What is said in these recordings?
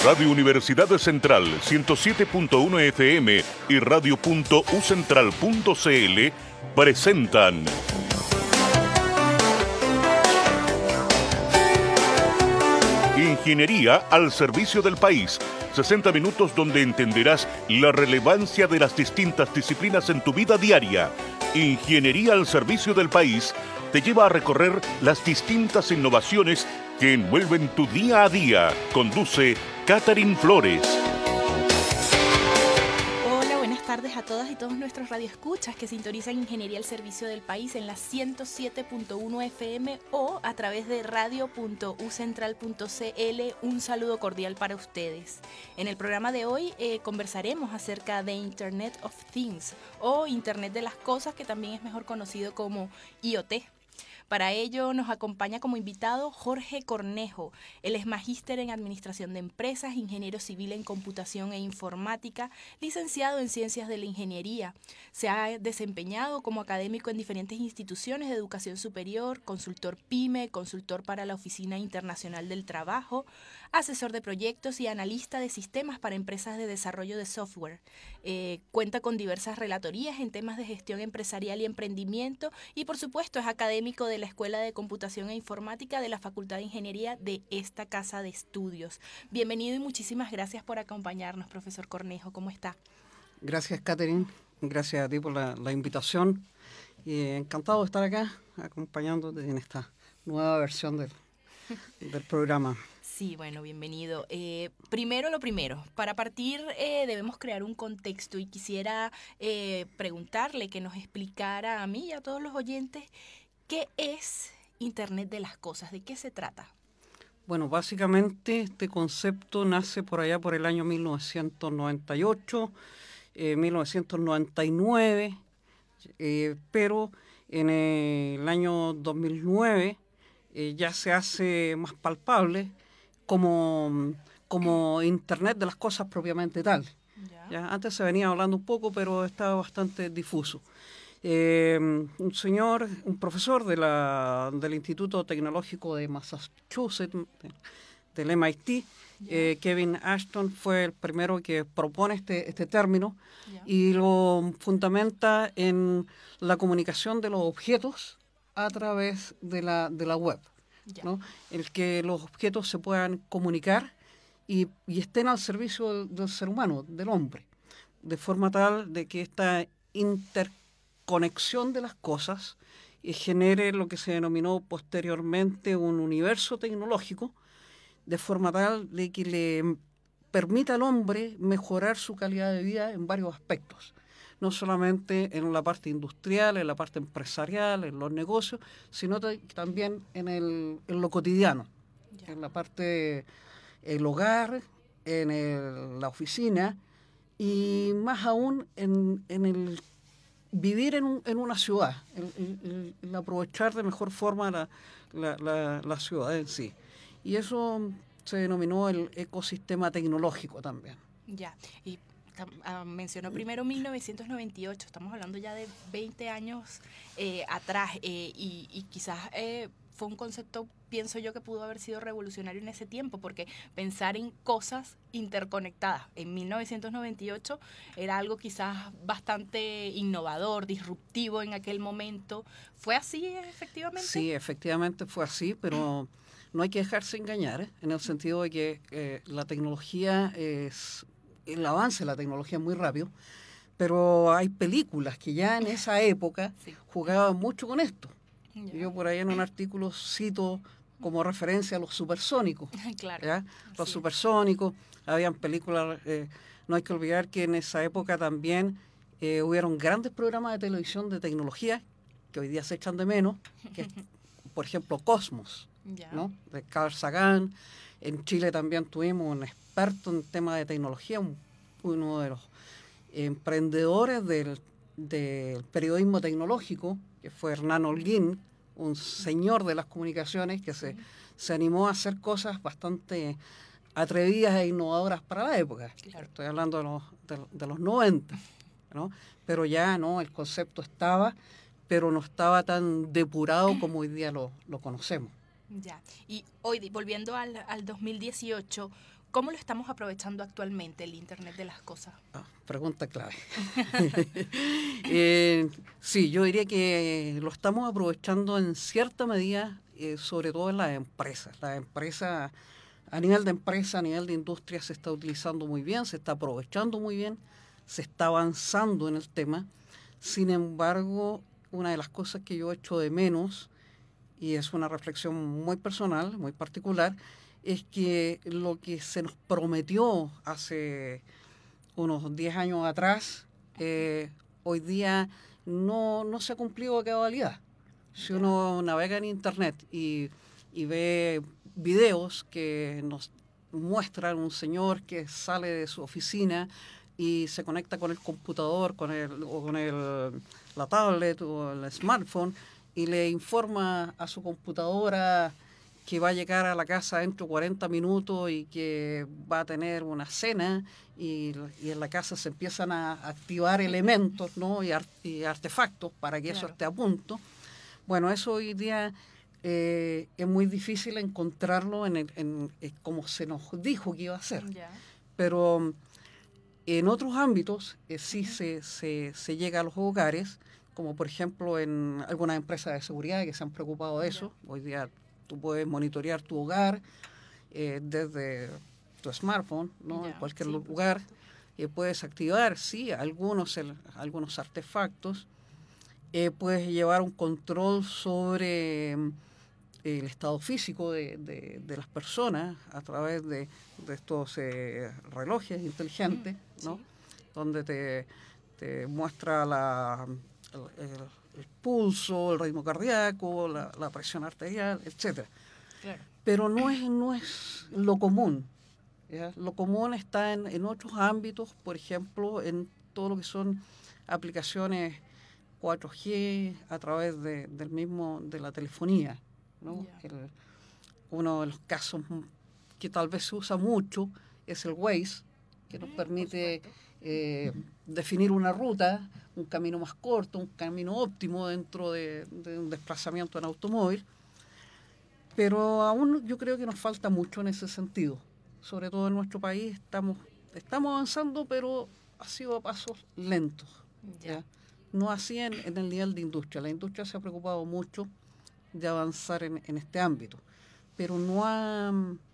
Radio Universidad Central 107.1 FM y radio.ucentral.cl presentan Ingeniería al servicio del país. 60 minutos donde entenderás la relevancia de las distintas disciplinas en tu vida diaria. Ingeniería al servicio del país te lleva a recorrer las distintas innovaciones que envuelven tu día a día. Conduce Catherine Flores. Hola, buenas tardes a todas y todos nuestros radioescuchas que sintonizan Ingeniería al Servicio del País en la 107.1 FM o a través de radio.ucentral.cl. Un saludo cordial para ustedes. En el programa de hoy conversaremos acerca de Internet of Things o Internet de las Cosas, que también es mejor conocido como IoT. Para ello nos acompaña como invitado Jorge Cornejo. Él es magíster en Administración de Empresas, ingeniero civil en Computación e Informática, licenciado en Ciencias de la Ingeniería. Se ha desempeñado como académico en diferentes instituciones de educación superior, consultor PYME, consultor para la Oficina Internacional del Trabajo, asesor de proyectos y analista de sistemas para empresas de desarrollo de software. Cuenta con diversas relatorías en temas de gestión empresarial y emprendimiento y, por supuesto, es académico de la Escuela de Computación e Informática de la Facultad de Ingeniería de esta casa de estudios. Bienvenido y muchísimas gracias por acompañarnos, profesor Cornejo. ¿Cómo está? Gracias, Catherine. Gracias a ti por la invitación. Encantado de estar acá acompañándote en esta nueva versión del programa. Sí, bueno, bienvenido. Primero lo primero, para partir debemos crear un contexto y quisiera preguntarle que nos explicara a mí y a todos los oyentes qué es Internet de las Cosas, ¿de qué se trata? Bueno, básicamente este concepto nace por allá por el año 1998, 1999, pero en el año 2009 ya se hace más palpable como Internet de las Cosas propiamente tal. ¿Ya? Antes se venía hablando un poco, pero estaba bastante difuso. Un profesor del Instituto Tecnológico de Massachusetts, del MIT, Kevin Ashton, fue el primero que propone este término y lo fundamenta en la comunicación de los objetos a través de la web, ¿no? El que los objetos se puedan comunicar y estén al servicio del ser humano, del hombre, de forma tal de que esta interconexión de las cosas genere lo que se denominó posteriormente un universo tecnológico, de forma tal de que le permita al hombre mejorar su calidad de vida en varios aspectos, no solamente en la parte industrial, en la parte empresarial, en los negocios, sino también en lo cotidiano, en la parte del hogar, en la oficina y más aún en el vivir en una ciudad, el aprovechar de mejor forma la ciudad en sí. Y eso se denominó el ecosistema tecnológico también. Ya, y mencionó primero 1998, estamos hablando ya de 20 años atrás, y quizás fue un concepto, pienso yo, que pudo haber sido revolucionario en ese tiempo, porque pensar en cosas interconectadas en 1998 era algo quizás bastante innovador, disruptivo en aquel momento. ¿Fue así efectivamente? Sí, efectivamente fue así, pero no hay que dejarse engañar, en el sentido de que la tecnología el avance de la tecnología es muy rápido, pero hay películas que ya en esa época jugaban mucho con esto. Yo por ahí en un artículo cito como referencia a los supersónicos. Claro. ¿Ya? Los supersónicos, habían películas, no hay que olvidar que en esa época también hubieron grandes programas de televisión de tecnología que hoy día se echan de menos, que es, por ejemplo, Cosmos, ¿no? De Carl Sagan. En Chile también tuvimos un experto en temas de tecnología, uno de los emprendedores del periodismo tecnológico, que fue Hernán Holguín, un señor de las comunicaciones que se animó a hacer cosas bastante atrevidas e innovadoras para la época. Claro. Estoy hablando de los 90, ¿no? Pero ya no, el concepto estaba, pero no estaba tan depurado como hoy día lo conocemos. Ya, y hoy, volviendo al 2018, ¿Cómo lo estamos aprovechando actualmente el Internet de las cosas? Pregunta clave. Sí, yo diría que lo estamos aprovechando en cierta medida, sobre todo en las empresas. Las empresas, a nivel de empresa, a nivel de industria, se está utilizando muy bien, se está aprovechando muy bien, se está avanzando en el tema. Sin embargo, una de las cosas que yo echo de menos, y es una reflexión muy personal, muy particular, es que lo que se nos prometió hace unos 10 años atrás, hoy día no se ha cumplido a cabalidad. Si uno navega en Internet y ve videos que nos muestran un señor que sale de su oficina y se conecta con el computador, la tablet o el smartphone y le informa a su computadora que va a llegar a la casa dentro de 40 minutos y que va a tener una cena y en la casa se empiezan a activar elementos, ¿no? y artefactos para que eso esté a punto. Bueno, eso hoy día es muy difícil encontrarlo como se nos dijo que iba a ser. Pero en otros ámbitos sí se llega a los hogares, como por ejemplo en algunas empresas de seguridad que se han preocupado de eso. Hoy día tú puedes monitorear tu hogar desde tu smartphone, ¿no? En cualquier lugar. Puedes activar, sí, algunos artefactos. Puedes llevar un control sobre el estado físico de las personas a través de estos relojes inteligentes, ¿no? Donde te muestra el pulso, el ritmo cardíaco, la presión arterial, etcétera. Claro. Pero no es lo común. ¿Ya? Lo común está en otros ámbitos, por ejemplo, en todo lo que son aplicaciones 4G a través de la telefonía, ¿no? Uno de los casos que tal vez se usa mucho es el Waze, que nos permite definir una ruta, un camino más corto, un camino óptimo dentro de un desplazamiento en automóvil. Pero aún yo creo que nos falta mucho en ese sentido. Sobre todo en nuestro país estamos avanzando, pero ha sido a pasos lentos. ¿Ya? No así en el nivel de industria. La industria se ha preocupado mucho de avanzar en este ámbito, pero no ha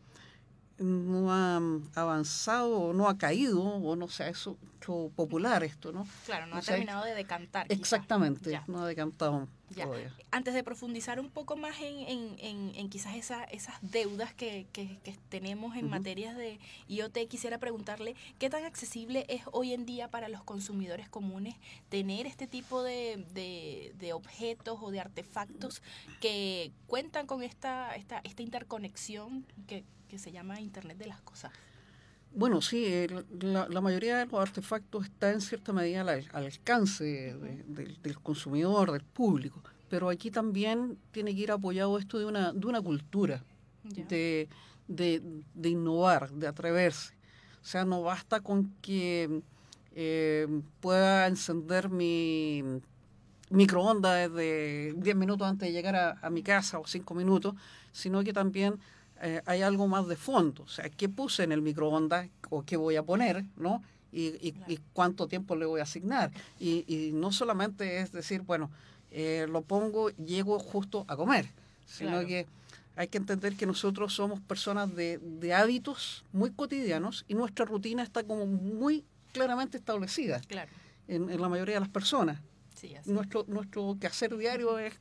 avanzado, no ha caído, o no se ha hecho popular esto, ¿no? Claro, no ha terminado de decantar. Exactamente, no ha decantado todavía. Antes de profundizar un poco más en quizás esas deudas que tenemos en materias de IoT, quisiera preguntarle qué tan accesible es hoy en día para los consumidores comunes tener este tipo de objetos o de artefactos que cuentan con esta interconexión que se llama Internet de las Cosas. Bueno, sí, la mayoría de los artefactos está en cierta medida al alcance del consumidor, del público, pero aquí también tiene que ir apoyado esto de una cultura, de innovar, de atreverse. O sea, no basta con que pueda encender mi microondas desde 10 minutos antes de llegar a mi casa o 5 minutos, sino que también hay algo más de fondo. O sea, ¿qué puse en el microondas o qué voy a poner, ¿no? Y cuánto tiempo le voy a asignar. Y no solamente es decir, bueno, lo pongo, llego justo a comer, sino que hay que entender que nosotros somos personas de hábitos muy cotidianos y nuestra rutina está como muy claramente establecida en la mayoría de las personas. Sí, así. Nuestro quehacer diario es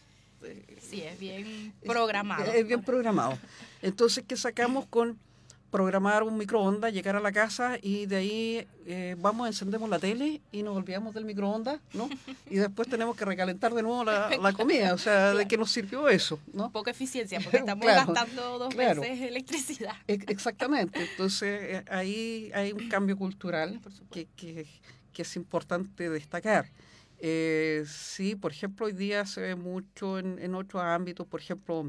bien programado. Es bien programado. Entonces, ¿qué sacamos con programar un microondas, llegar a la casa y de ahí encendemos la tele y nos olvidamos del microondas, ¿no? Y después tenemos que recalentar de nuevo la comida, o sea, ¿de qué nos sirvió eso? ¿No? Poca eficiencia, porque estamos gastando dos veces electricidad. Exactamente. Entonces, ahí hay un cambio cultural que es importante destacar. Sí, por ejemplo, hoy día se ve mucho en otros ámbitos, por ejemplo,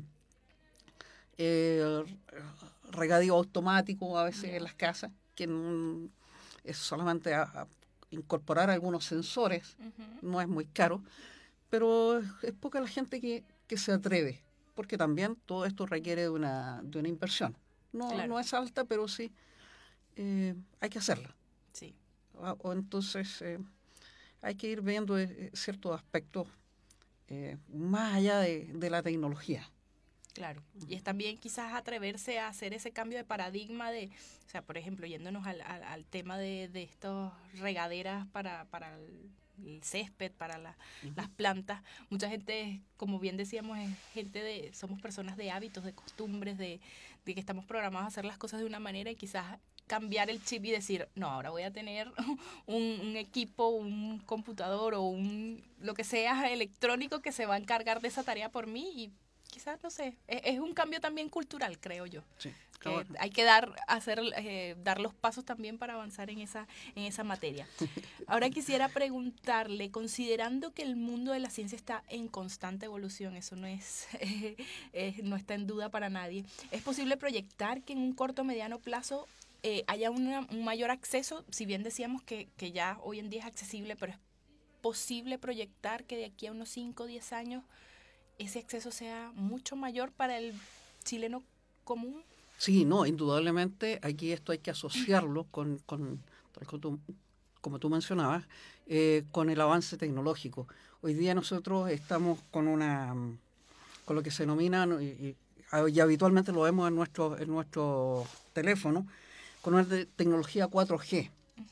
regadío automático a veces en las casas, que es solamente a incorporar algunos sensores, no es muy caro, pero es poca la gente que se atreve, porque también todo esto requiere de una inversión. Claro. No es alta, pero sí hay que hacerla. Sí. O entonces hay que ir viendo ciertos aspectos más allá de la tecnología. Claro, y es también quizás atreverse a hacer ese cambio de paradigma de, o sea, por ejemplo, yéndonos al tema de estos regaderas para el césped, para las plantas. Mucha gente, como bien decíamos, es somos personas de hábitos, de costumbres, de que estamos programados a hacer las cosas de una manera y quizás cambiar el chip y decir, no, ahora voy a tener un equipo, un computador o lo que sea electrónico que se va a encargar de esa tarea por mí y quizás, no sé, es un cambio también cultural, creo yo. Sí, Que hay que dar los pasos también para avanzar en esa materia. Ahora quisiera preguntarle, considerando que el mundo de la ciencia está en constante evolución, eso no no está en duda para nadie, ¿es posible proyectar que en un corto o mediano plazo haya un mayor acceso? Si bien decíamos que ya hoy en día es accesible, pero es posible proyectar que de aquí a unos 5 o 10 años ese acceso sea mucho mayor para el chileno común. Sí, no, indudablemente aquí esto hay que asociarlo tal como tú mencionabas, con el avance tecnológico. Hoy día nosotros estamos con lo que se denomina, y habitualmente lo vemos en nuestro teléfono, con una tecnología 4G.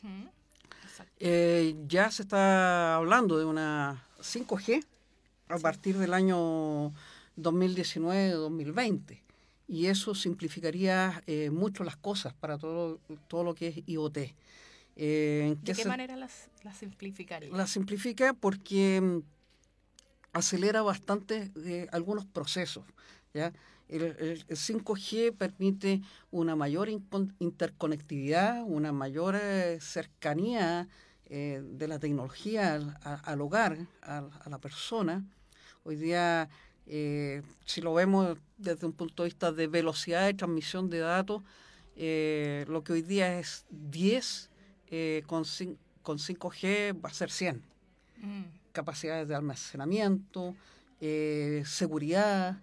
Ya se está hablando de una 5G a partir del año 2019-2020. Y eso simplificaría mucho las cosas para todo lo que es IoT. ¿De qué manera las simplificaría? La simplifica porque acelera bastante algunos procesos, ¿ya? El 5G permite una mayor interconectividad, una mayor cercanía de la tecnología al hogar, a la persona. Hoy día, si lo vemos desde un punto de vista de velocidad de transmisión de datos, lo que hoy día es 10, con 5G va a ser 100. Capacidades de almacenamiento, seguridad,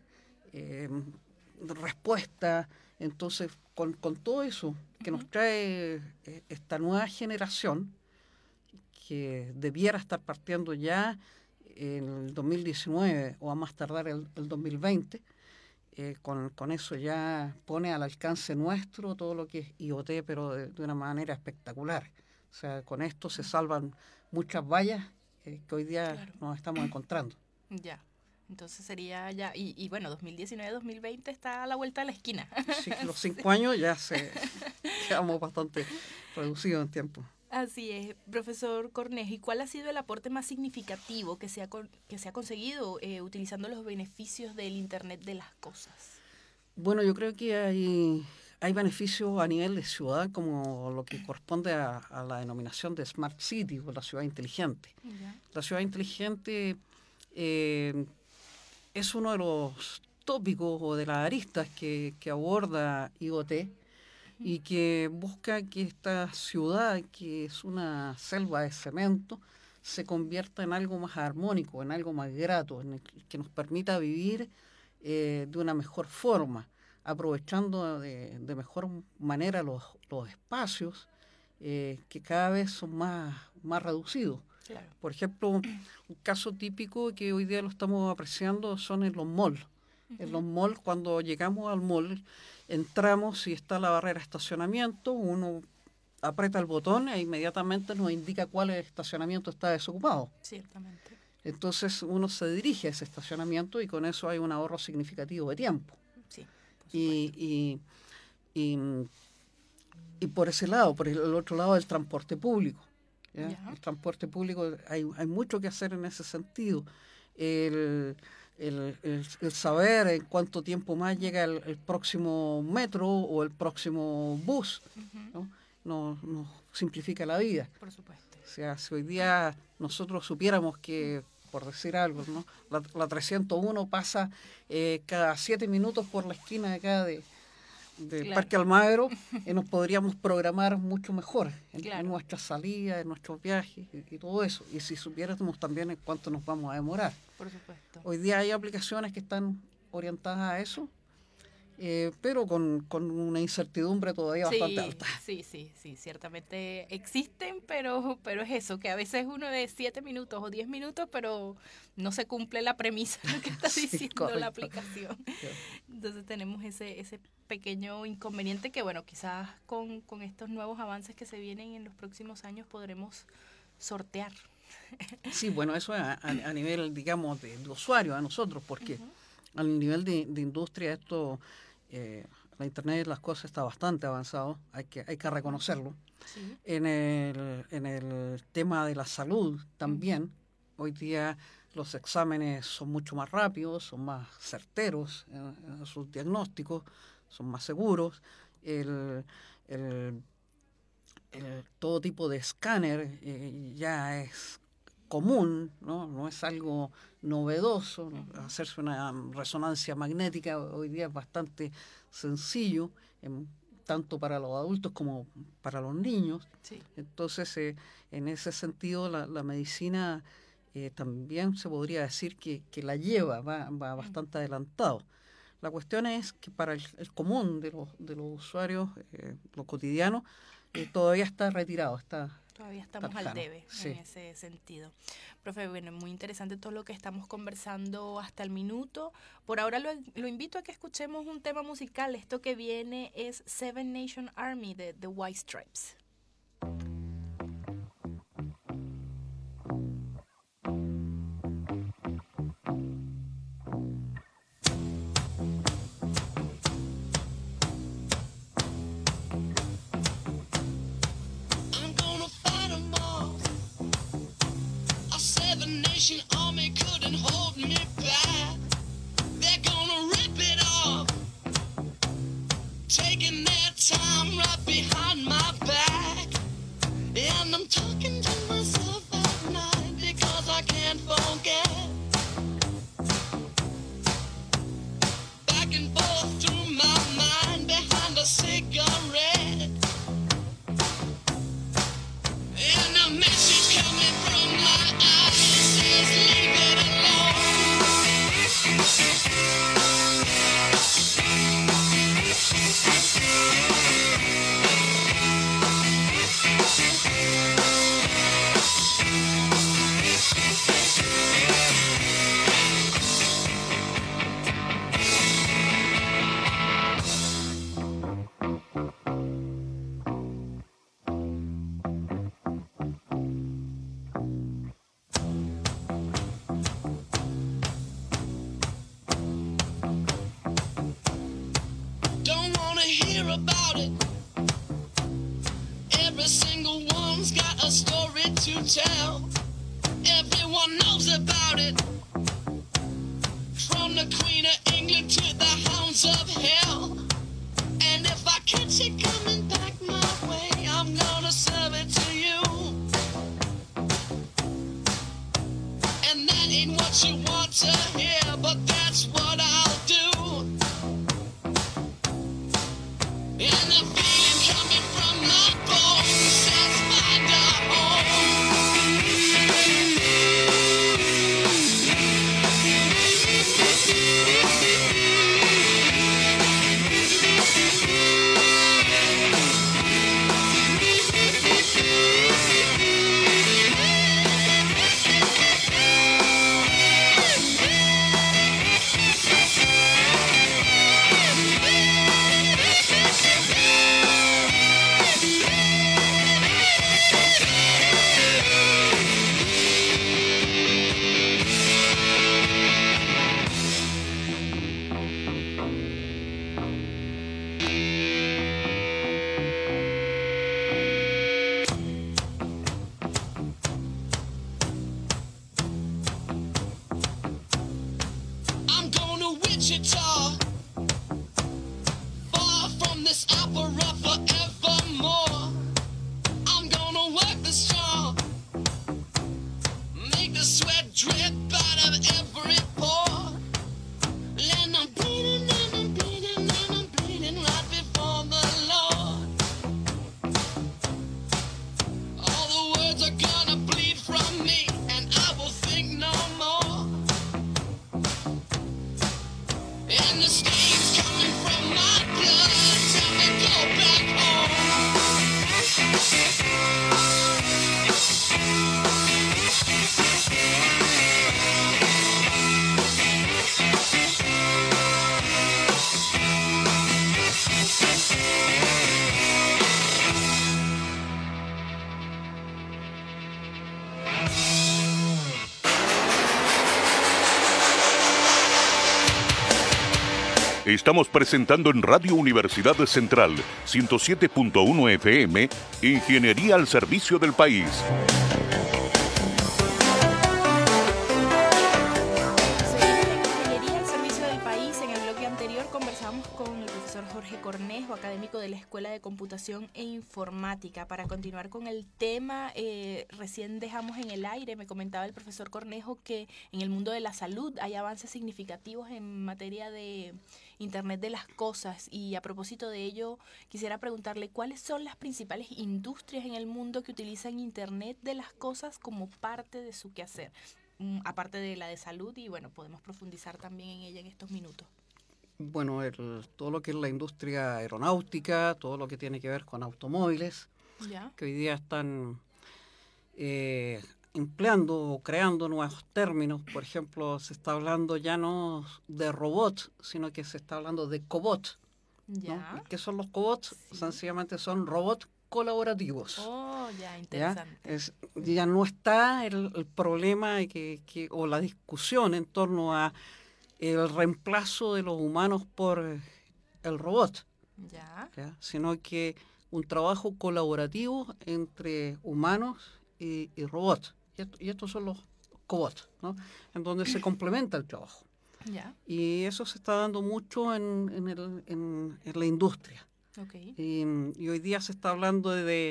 respuesta. Entonces, con todo eso que nos trae esta nueva generación, que debiera estar partiendo ya en el 2019 o a más tardar el 2020, con eso ya pone al alcance nuestro todo lo que es IoT, pero de una manera espectacular. O sea, con esto se salvan muchas vallas que hoy día nos estamos encontrando. Ya, entonces sería ya, y bueno, 2019-2020 está a la vuelta de la esquina. Sí, los 5 años ya quedamos bastante reducidos en tiempo. Así es, profesor Cornejo. ¿Y cuál ha sido el aporte más significativo que se ha conseguido utilizando los beneficios del Internet de las cosas? Bueno, yo creo que hay beneficios a nivel de ciudad, como lo que corresponde a la denominación de Smart City o la ciudad inteligente. La ciudad inteligente es uno de los tópicos o de las aristas que aborda IoT y que busca que esta ciudad, que es una selva de cemento, se convierta en algo más armónico, en algo más grato, que nos permita vivir de una mejor forma, aprovechando de mejor manera los espacios que cada vez son más reducidos. Claro. Por ejemplo, un caso típico que hoy día lo estamos apreciando son en los malls. En los malls, cuando llegamos al mall, entramos y está la barrera de estacionamiento, uno aprieta el botón e inmediatamente nos indica cuál estacionamiento está desocupado. Ciertamente. Entonces uno se dirige a ese estacionamiento y con eso hay un ahorro significativo de tiempo. Sí, por supuesto. Y por ese lado, por el otro lado, el transporte público. ¿Ya? El transporte público, hay mucho que hacer en ese sentido. El saber en cuánto tiempo más llega el próximo metro o el próximo bus, ¿no? Nos simplifica la vida. Por supuesto. O sea, si hoy día nosotros supiéramos que, por decir algo, ¿no? la 301 pasa cada 7 minutos por la esquina de acá del claro. Parque Almagro, nos podríamos programar mucho mejor claro. en nuestras salidas, en nuestros viajes y todo eso. Y si supiéramos también en cuánto nos vamos a demorar. Por supuesto. Hoy día hay aplicaciones que están orientadas a eso pero con una incertidumbre todavía bastante alta. Sí, ciertamente existen, pero es eso, que a veces uno de 7 minutos o 10 minutos, pero no se cumple la premisa de lo que está diciendo correcto. la aplicación. Entonces tenemos ese pequeño inconveniente que, bueno, quizás con estos nuevos avances que se vienen en los próximos años podremos sortear. Sí, bueno, eso a nivel, digamos, de usuario, a nosotros, porque a nivel de industria esto, la Internet de las cosas está bastante avanzado, hay que reconocerlo. Sí. En el tema de la salud también, hoy día los exámenes son mucho más rápidos, son más certeros en sus diagnósticos, son más seguros. Todo tipo de escáner ya es común, ¿no? Es algo novedoso, ¿no? Hacerse una resonancia magnética hoy día es bastante sencillo, tanto para los adultos como para los niños. Sí. Entonces, en ese sentido, la medicina también se podría decir que la lleva, va bastante adelantado. La cuestión es que para el común de los usuarios, lo cotidiano, todavía está retirado, todavía estamos al debe en ese sentido. Profe, bueno, muy interesante todo lo que estamos conversando hasta el minuto. Por ahora lo invito a que escuchemos un tema musical. Esto que viene es Seven Nation Army de The White Stripes. Army couldn't hold me back. They're gonna rip it off, taking their time right behind my back. And I'm talking to myself at night because I can't forget. Back and forth through my mind behind a cigarette. And a message coming from my eyes says leave it alone. Don't wanna hear about it. Every single one's got a story to tell. Everyone knows about it. From the Queen of England to the hounds of hell. And if I catch it coming back my way, I'm gonna serve it to you. And that ain't what you want to hear, but that's what I'll do. And the feeling coming from my bones says find a home. I'm going to Wichita, far from this opera forevermore. I'm gonna work the straw, make the sweat drip out of every pore. And I'm bleeding and I'm bleeding and I'm bleeding right before the Lord. All the words are gonna bleed from me and I will think no more. And the stains coming from Estamos presentando en Radio Universidad Central 107.1 FM, Ingeniería al servicio del país. Ingeniería al servicio del país. En el bloque anterior conversamos con el profesor Jorge Cornejo, académico de la Escuela de Computación e Informática. Para continuar con el tema, recién dejamos en el aire, me comentaba el profesor Cornejo que en el mundo de la salud hay avances significativos en materia de Internet de las cosas, y a propósito de ello quisiera preguntarle cuáles son las principales industrias en el mundo que utilizan Internet de las cosas como parte de su quehacer, aparte de la de salud, y bueno, podemos profundizar también en ella en estos minutos. Bueno, todo lo que es la industria aeronáutica, todo lo que tiene que ver con automóviles, ¿Ya? que hoy día están empleando o creando nuevos términos. Por ejemplo, se está hablando ya no de robots, sino que se está hablando de cobots. ¿Ya? ¿No? ¿Qué son los cobots? Sí. Sencillamente son robots colaborativos. Oh, ya, interesante. Ya no está el problema o la discusión en torno a el reemplazo de los humanos por el robot, ¿Ya? ¿ya? Sino que un trabajo colaborativo entre humanos y robots. Y estos son los cobots, ¿no? En donde se complementa el trabajo. ¿Ya? Y eso se está dando mucho en la industria. Ok. Y hoy día se está hablando de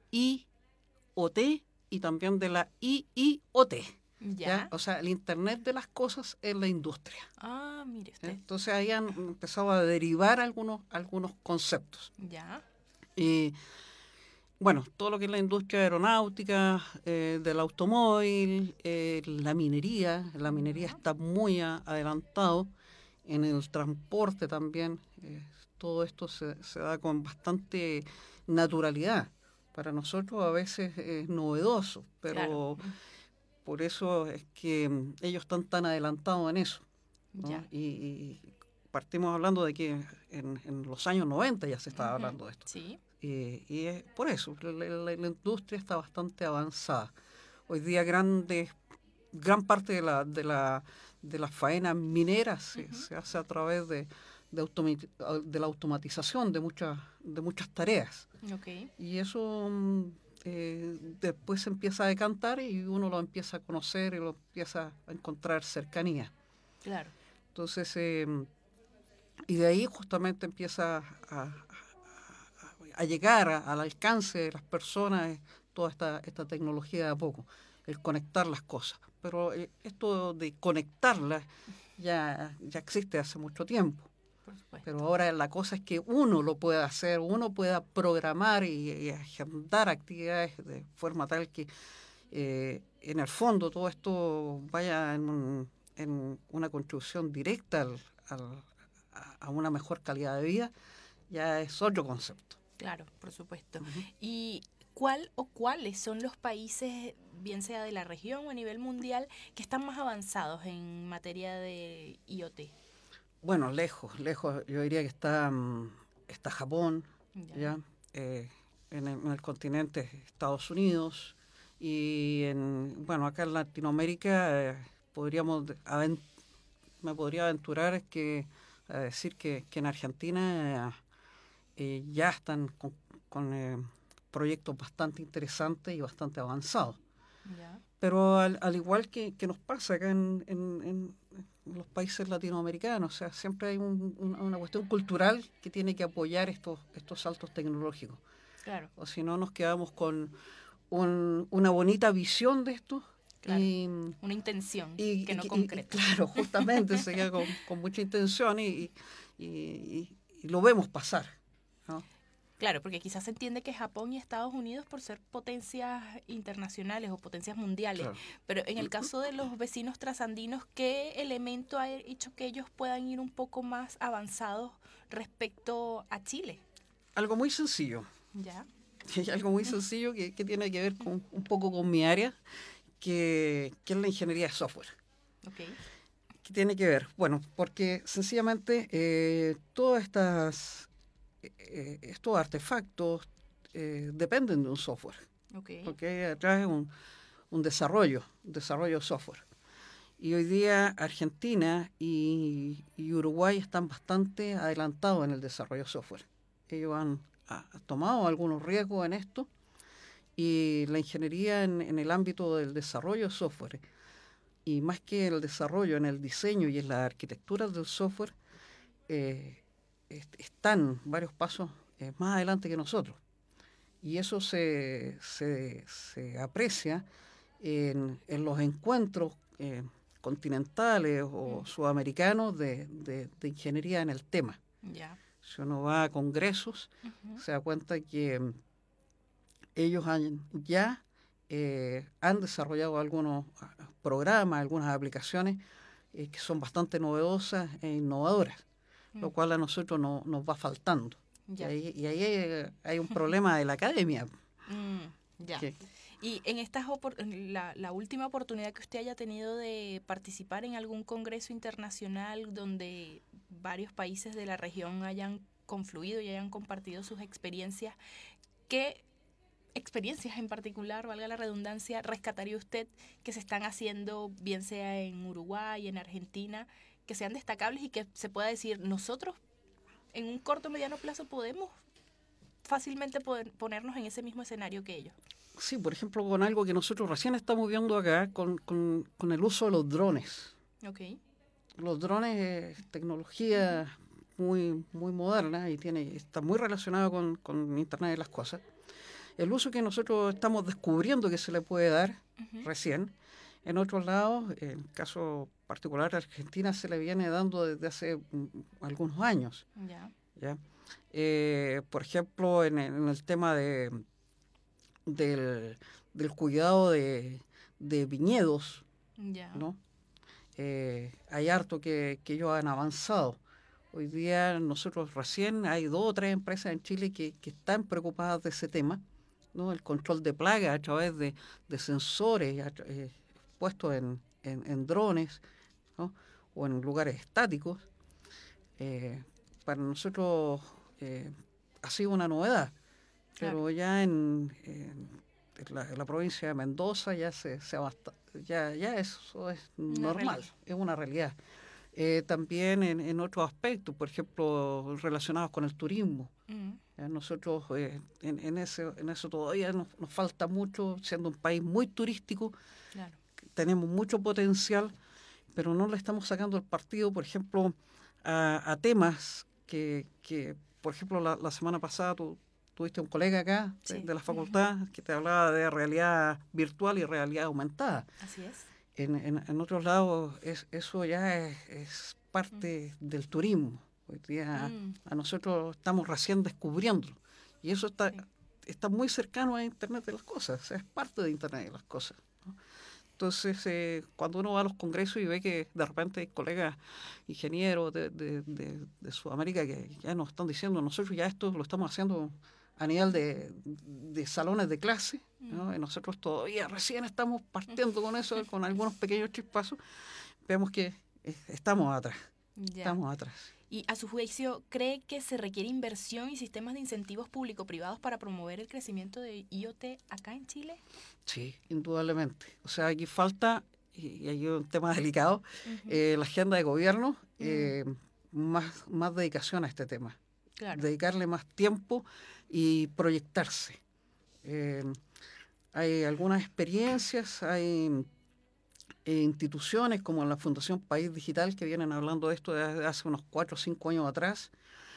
IoT y también de la IIoT. ¿Ya? O sea, el Internet de las cosas en la industria. Ah, mire usted. Entonces ahí han empezado a derivar algunos conceptos. ¿Ya? Y bueno, todo lo que es la industria aeronáutica, del automóvil, la minería está muy adelantado. En el transporte también, todo esto se da con bastante naturalidad. Para nosotros a veces es novedoso, pero Claro. por eso es que ellos están tan adelantados en eso, ¿no? Ya. Y partimos hablando de que en los años 90 ya se estaba hablando de esto. Sí. Y es por eso, la industria está bastante avanzada. Hoy día gran parte de las faenas mineras se hace a través de la automatización de muchas tareas. Ok. Y eso después se empieza a decantar y uno lo empieza a conocer y lo empieza a encontrar cercanía. Claro. Entonces, y de ahí justamente empieza a llegar al alcance de las personas toda esta tecnología de a poco, el conectar las cosas. Pero esto de conectarlas ya existe hace mucho tiempo. Por supuesto. Pero ahora la cosa es que uno lo pueda hacer, uno pueda programar y agendar actividades de forma tal que en el fondo todo esto vaya en una contribución directa a una mejor calidad de vida, ya es otro concepto. Claro, por supuesto. ¿Y cuáles son los países, bien sea de la región o a nivel mundial, que están más avanzados en materia de IoT? Bueno, lejos, yo diría que está Japón, Ya. en el continente Estados Unidos, y acá en Latinoamérica me podría aventurar a decir que en Argentina ya están con proyectos bastante interesantes y bastante avanzados. Ya. Pero al igual que nos pasa acá en los países latinoamericanos, o sea, siempre hay una cuestión cultural que tiene que apoyar estos saltos tecnológicos. Claro. O si no, nos quedamos con una bonita visión de esto. Claro. Y Una intención que no concreta. Claro, justamente se queda con mucha intención y lo vemos pasar, ¿no? Claro, porque quizás se entiende que Japón y Estados Unidos por ser potencias internacionales o potencias mundiales, Claro. pero en el caso de los vecinos trasandinos, ¿qué elemento ha hecho que ellos puedan ir un poco más avanzados respecto a Chile? Algo muy sencillo. ¿Ya? Algo muy sencillo que tiene que ver un poco con mi área, que es la ingeniería de software. Ok. ¿Qué tiene que ver? Bueno, porque sencillamente todas estos artefactos dependen de un software. Ok. Porque atrás es un desarrollo de software. Y hoy día Argentina y Uruguay están bastante adelantados en el desarrollo de software. Ellos han tomado algunos riesgos en esto, y la ingeniería en el ámbito del desarrollo de software, y más que el desarrollo, en el diseño y en la arquitectura del software, están varios pasos más adelante que nosotros. Y eso se aprecia en los encuentros continentales o sudamericanos de ingeniería en el tema. Ya. Si uno va a congresos, se da cuenta que ellos ya han desarrollado algunos programas, algunas aplicaciones que son bastante novedosas e innovadoras, lo cual a nosotros nos va faltando. Ya. Y ahí hay un problema de la academia. Ya. que- Y en la última oportunidad que usted haya tenido de participar en algún congreso internacional donde varios países de la región hayan confluido y hayan compartido sus experiencias, ¿qué experiencias en particular, valga la redundancia, rescataría usted que se están haciendo, bien sea en Uruguay, en Argentina, que sean destacables y que se pueda decir, nosotros en un corto o mediano plazo podemos fácilmente ponernos en ese mismo escenario que ellos? Sí, por ejemplo, con algo que nosotros recién estamos viendo acá, con el uso de los drones. Ok. Los drones es tecnología muy moderna y está muy relacionado con Internet de las Cosas. El uso que nosotros estamos descubriendo que se le puede dar recién, en otros lados, en el caso particular de Argentina, se le viene dando desde hace algunos años. Ya. ¿Ya? Por ejemplo, en el tema del cuidado de viñedos, Ya. ¿no? Hay harto que ellos han avanzado. Hoy día nosotros recién hay 2 o 3 empresas en Chile que están preocupadas de ese tema, ¿no? El control de plagas a través de sensores puestos en drones, ¿no? O en lugares estáticos. Para nosotros ha sido una novedad, Claro. pero ya en la provincia de Mendoza ya ya eso es normal, realidad. es una realidad. También en otros aspectos, por ejemplo, relacionados con el turismo. Ya nosotros en eso todavía nos falta mucho, siendo un país muy turístico, Claro. tenemos mucho potencial, pero no le estamos sacando el partido, por ejemplo, a temas que, por ejemplo, la semana pasada tuviste un colega acá Sí. de la facultad que te hablaba de realidad virtual y realidad aumentada. Así es. En otros lados eso ya es parte del turismo. Hoy día a nosotros estamos recién descubriéndolo. Y eso está muy cercano a Internet de las Cosas, o sea, es parte de Internet de las Cosas, ¿no? Entonces, cuando uno va a los congresos y ve que de repente hay colegas ingenieros de Sudamérica que ya nos están diciendo, nosotros ya esto lo estamos haciendo a nivel de salones de clase, ¿no? Y nosotros todavía recién estamos partiendo con eso, con algunos pequeños chispazos, vemos que estamos atrás, Ya. estamos atrás. Y a su juicio, ¿cree que se requiere inversión y sistemas de incentivos público-privados para promover el crecimiento de IoT acá en Chile? Sí, indudablemente. O sea, aquí falta, y hay un tema delicado, la agenda de gobierno, más dedicación a este tema. Claro. Dedicarle más tiempo y proyectarse. Hay algunas experiencias, hay instituciones como la Fundación País Digital que vienen hablando de esto desde hace unos 4 o 5 años atrás,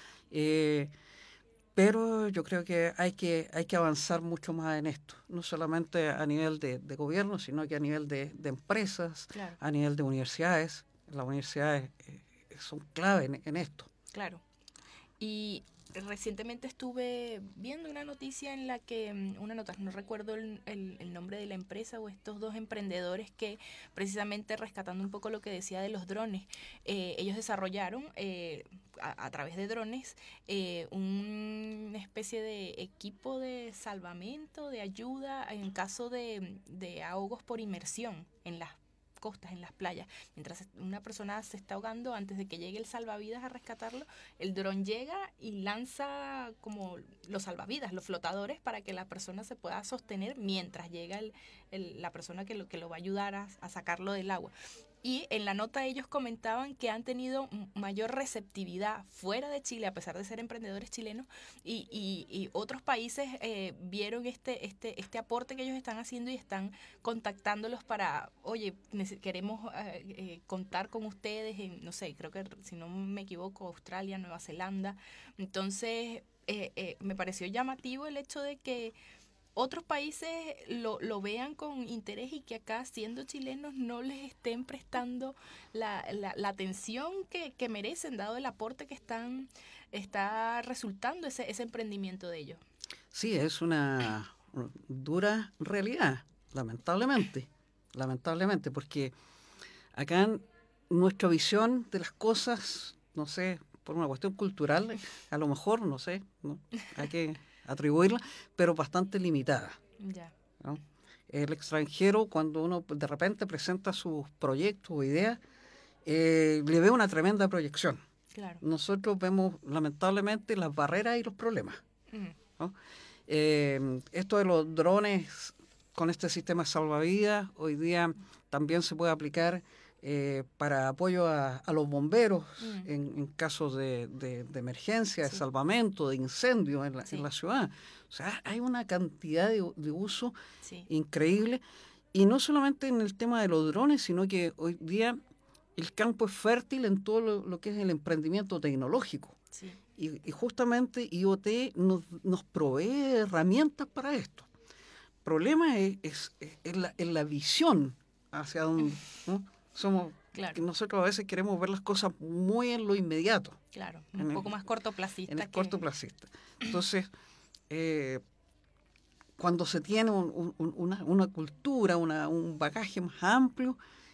pero yo creo que hay que avanzar mucho más en esto, no solamente a nivel de gobierno, sino que a nivel de empresas, Claro. a nivel de universidades. Las universidades son clave en esto. Claro. Y recientemente estuve viendo una noticia en la que, una nota, no recuerdo el nombre de la empresa o estos 2 emprendedores que precisamente rescatando un poco lo que decía de los drones, ellos desarrollaron a través de drones una especie de equipo de salvamento, de ayuda en caso de ahogos por inmersión en las costas, en las playas. Mientras una persona se está ahogando, antes de que llegue el salvavidas a rescatarlo, el dron llega y lanza como los salvavidas, los flotadores, para que la persona se pueda sostener mientras llega la persona que lo va a ayudar a sacarlo del agua. Y en la nota ellos comentaban que han tenido mayor receptividad fuera de Chile, a pesar de ser emprendedores chilenos, y otros países vieron este aporte que ellos están haciendo y están contactándolos para, oye, queremos contar con ustedes en, no sé, creo que si no me equivoco, Australia, Nueva Zelanda. Entonces, me pareció llamativo el hecho de que otros países lo vean con interés y que acá, siendo chilenos, no les estén prestando la atención que merecen, dado el aporte que está resultando ese emprendimiento de ellos. Sí, es una dura realidad, lamentablemente, porque acá nuestra visión de las cosas, no sé, por una cuestión cultural, a lo mejor, no sé, ¿no? Hay que atribuirla, pero bastante limitada, Ya. ¿no? El extranjero, cuando uno de repente presenta sus proyectos o ideas, le ve una tremenda proyección. Claro. Nosotros vemos, lamentablemente, las barreras y los problemas, Ujú. ¿no? Esto de los drones con este sistema salvavidas, hoy día también se puede aplicar para apoyo a los bomberos en casos de emergencia, de Sí. salvamento, de incendio en Sí. la ciudad. O sea, hay una cantidad de uso Sí. increíble, y no solamente en el tema de los drones, sino que hoy día el campo es fértil en todo lo que es el emprendimiento tecnológico. Sí. Y justamente IoT nos provee herramientas para esto. El problema es la visión hacia donde, ¿no? Somos, Claro. que nosotros a veces queremos ver las cosas muy en lo inmediato, Claro, en un el- poco más cortoplacista. en el que- cortoplacista. Entonces, cuando se tiene una cultura, un bagaje más amplio,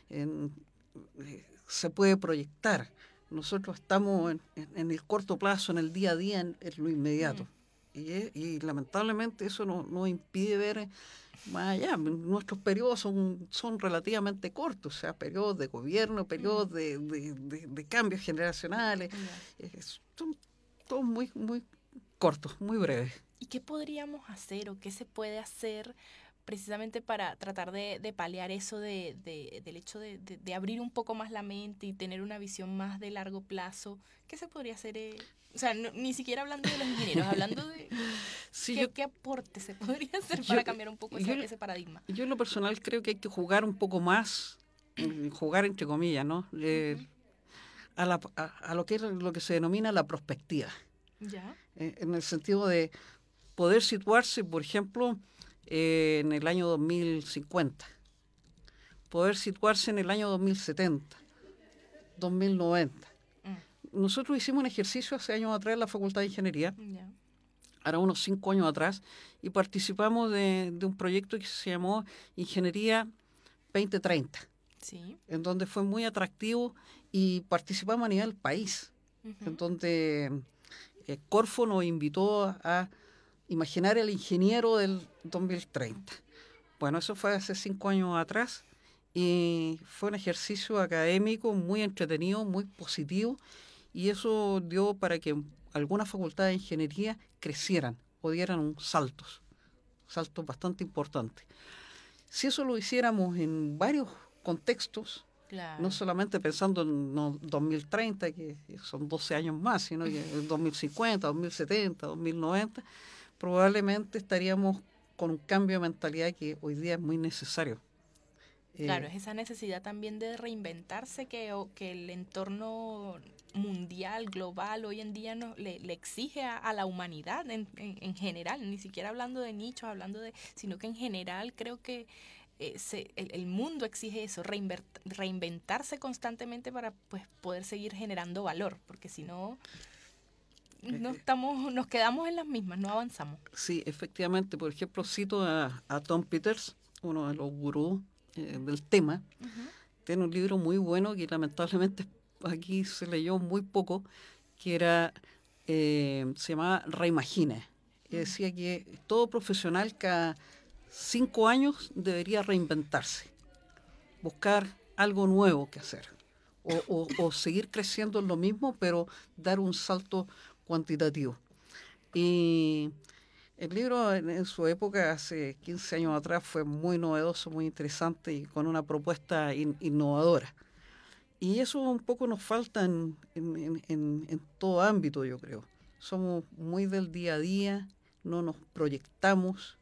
se puede proyectar. Nosotros estamos en el corto plazo, en el día a día, en lo inmediato. Y lamentablemente eso nos impide ver más allá. Nuestros periodos son relativamente cortos, o sea, periodos de gobierno, periodos de cambios generacionales, Ya. son todos muy, muy cortos, muy breves. ¿Y qué podríamos hacer o qué se puede hacer precisamente para tratar de paliar eso del hecho de abrir un poco más la mente y tener una visión más de largo plazo? ¿Qué se podría hacer? O sea, ni siquiera hablando de los ingenieros, hablando de Sí, qué aporte se podría hacer yo- para cambiar un poco yo- ese paradigma. yo en lo personal creo que hay que jugar un poco más, jugar entre comillas, ¿no? A lo que es lo que se denomina la prospectiva. Ya. En el sentido de poder situarse, por ejemplo, en el año 2050, poder situarse en el año 2070, 2090. Nosotros hicimos un ejercicio hace años atrás en la Facultad de Ingeniería, Ya. ahora unos 5 años atrás, y participamos de un proyecto que se llamó Ingeniería 2030, Sí. en donde fue muy atractivo y participamos a nivel país, en donde Corfo nos invitó a imaginar el ingeniero del 2030. Bueno, eso fue hace 5 años atrás y fue un ejercicio académico muy entretenido, muy positivo, y eso dio para que algunas facultades de ingeniería crecieran o dieran un saltos bastante importantes. Si eso lo hiciéramos en varios contextos, Claro. no solamente pensando en 2030, que son 12 años más, sino que en 2050, 2070, 2090, probablemente estaríamos con un cambio de mentalidad que hoy día es muy necesario. Claro, es esa necesidad también de reinventarse que el entorno mundial, global, hoy en día le exige a la humanidad en general, ni siquiera hablando de nichos, sino que en general creo que el mundo exige eso, reinventarse constantemente para pues poder seguir generando valor, porque si no nos quedamos en las mismas, no avanzamos. Sí, efectivamente. Por ejemplo, cito a Tom Peters, uno de los gurús del tema. Tiene un libro muy bueno que lamentablemente aquí se leyó muy poco, que era se llamaba Reimagina. Y decía que todo profesional cada 5 años debería reinventarse, buscar algo nuevo que hacer, o seguir creciendo en lo mismo, pero dar un salto cuantitativo. Y el libro en su época, hace 15 años atrás, fue muy novedoso, muy interesante y con una propuesta innovadora. Y eso un poco nos falta en todo ámbito, yo creo. Somos muy del día a día, no nos proyectamos.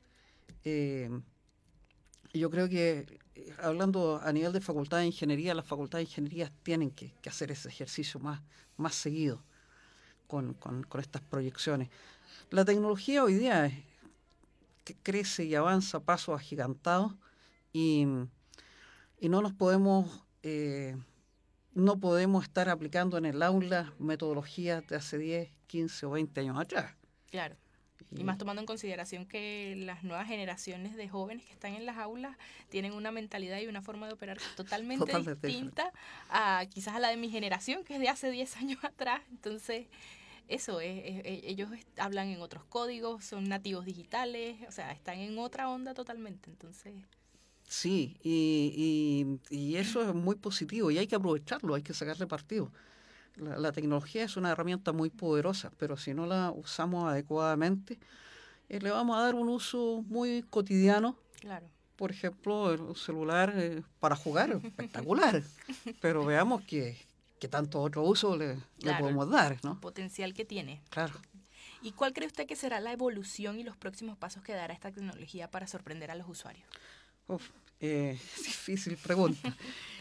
Yo creo que, hablando a nivel de facultad de ingeniería, las facultades de ingeniería tienen que hacer ese ejercicio más seguido con estas proyecciones. La tecnología hoy día que crece y avanza a pasos agigantados y no nos podemos... no podemos estar aplicando en el aula metodologías de hace 10, 15 o 20 años atrás. Claro. Y más tomando en consideración que las nuevas generaciones de jóvenes que están en las aulas tienen una mentalidad y una forma de operar totalmente distinta a quizás a la de mi generación, que es de hace 10 años atrás. Entonces, eso ellos hablan en otros códigos, son nativos digitales, o sea, están en otra onda totalmente. Entonces... Sí, y eso es muy positivo y hay que aprovecharlo, hay que sacarle partido. La tecnología es una herramienta muy poderosa, pero si no la usamos adecuadamente, le vamos a dar un uso muy cotidiano. Claro. Por ejemplo, el celular para jugar, espectacular, pero veamos que tanto otro uso le podemos dar, ¿no? El potencial que tiene. Claro. ¿Y cuál cree usted que será la evolución y los próximos pasos que dará esta tecnología para sorprender a los usuarios? Difícil pregunta.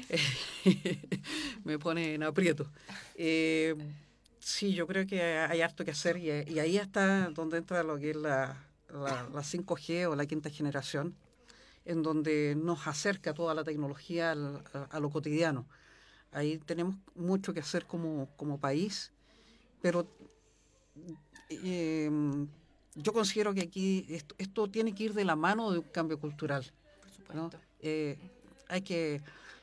Me pone en aprieto. Sí, yo creo que hay harto que hacer y ahí está donde entra lo que es la 5G o la quinta generación, en donde nos acerca toda la tecnología a lo cotidiano. Ahí tenemos mucho que hacer como país, pero yo considero que aquí esto tiene que ir de la mano de un cambio cultural, ¿no? Hay que...